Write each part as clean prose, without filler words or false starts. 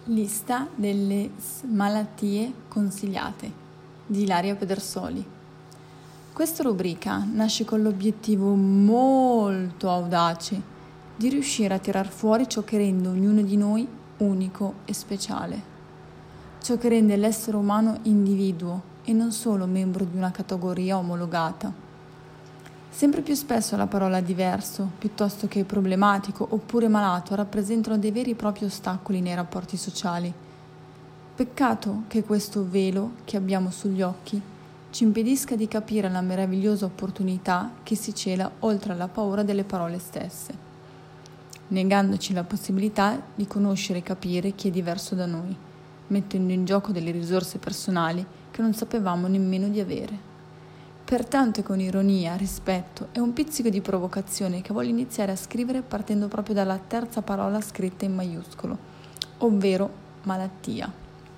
Lista delle malattie consigliate di Ilaria Pedersoli. Questa rubrica nasce con l'obiettivo molto audace di riuscire a tirar fuori ciò che rende ognuno di noi unico e speciale, ciò che rende l'essere umano individuo e non solo membro di una categoria omologata. Sempre più spesso la parola diverso, piuttosto che problematico oppure malato, rappresentano dei veri e propri ostacoli nei rapporti sociali. Peccato che questo velo che abbiamo sugli occhi ci impedisca di capire la meravigliosa opportunità che si cela oltre alla paura delle parole stesse, negandoci la possibilità di conoscere e capire chi è diverso da noi, mettendo in gioco delle risorse personali che non sapevamo nemmeno di avere. Pertanto è con ironia, rispetto e un pizzico di provocazione che voglio iniziare a scrivere partendo proprio dalla terza parola scritta in maiuscolo, ovvero malattia.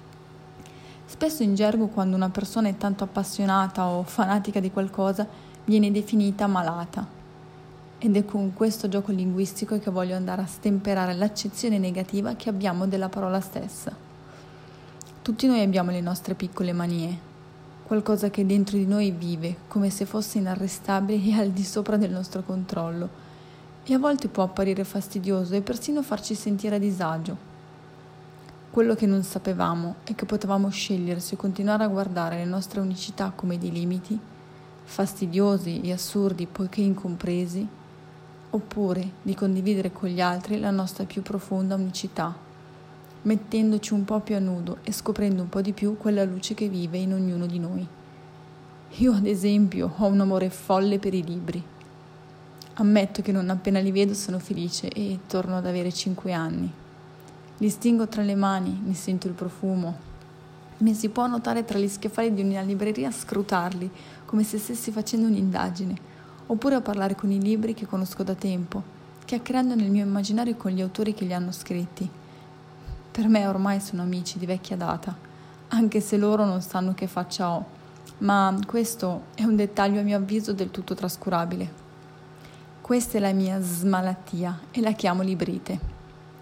Spesso in gergo, quando una persona è tanto appassionata o fanatica di qualcosa, viene definita malata. Ed è con questo gioco linguistico che voglio andare a stemperare l'accezione negativa che abbiamo della parola stessa. Tutti noi abbiamo le nostre piccole manie, qualcosa che dentro di noi vive come se fosse inarrestabile e al di sopra del nostro controllo, e a volte può apparire fastidioso e persino farci sentire a disagio. Quello che non sapevamo è che potevamo scegliere se continuare a guardare le nostre unicità come dei limiti, fastidiosi e assurdi poiché incompresi, oppure di condividere con gli altri la nostra più profonda unicità, mettendoci un po' più a nudo e scoprendo un po' di più quella luce che vive in ognuno di noi. Io, ad esempio, ho un amore folle per i libri. Ammetto che non appena li vedo sono felice e torno ad avere 5 anni. Li stingo tra le mani, ne sento il profumo. Mi si può notare tra gli scaffali di una libreria a scrutarli, come se stessi facendo un'indagine, oppure a parlare con i libri che conosco da tempo, chiacchierando nel mio immaginario con gli autori che li hanno scritti. Per me ormai sono amici di vecchia data, anche se loro non sanno che faccia ho, ma questo è un dettaglio a mio avviso del tutto trascurabile. Questa è la mia smalattia e la chiamo librite.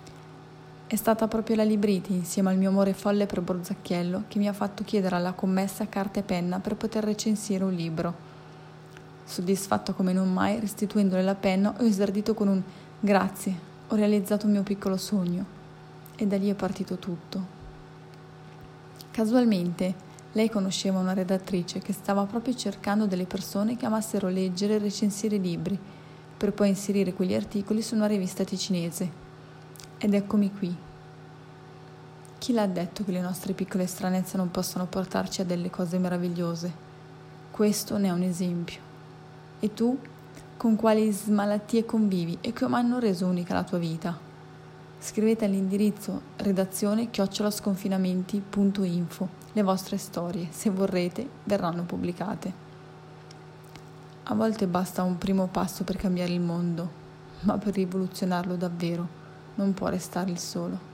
È stata proprio la librite, insieme al mio amore folle per Borzacchiello, che mi ha fatto chiedere alla commessa carta e penna per poter recensire un libro. Soddisfatto come non mai, restituendole la penna, ho esordito con un «Grazie, ho realizzato un mio piccolo sogno». E da lì è partito tutto. Casualmente, lei conosceva una redattrice che stava proprio cercando delle persone che amassero leggere e recensire libri, per poi inserire quegli articoli su una rivista ticinese. Ed eccomi qui. Chi l'ha detto che le nostre piccole stranezze non possono portarci a delle cose meravigliose? Questo ne è un esempio. E tu? Con quali smalattie convivi e come hanno reso unica la tua vita? Scrivete all'indirizzo redazione@sconfinamenti.info le vostre storie, se vorrete, verranno pubblicate. A volte basta un primo passo per cambiare il mondo, ma per rivoluzionarlo davvero non può restare il solo.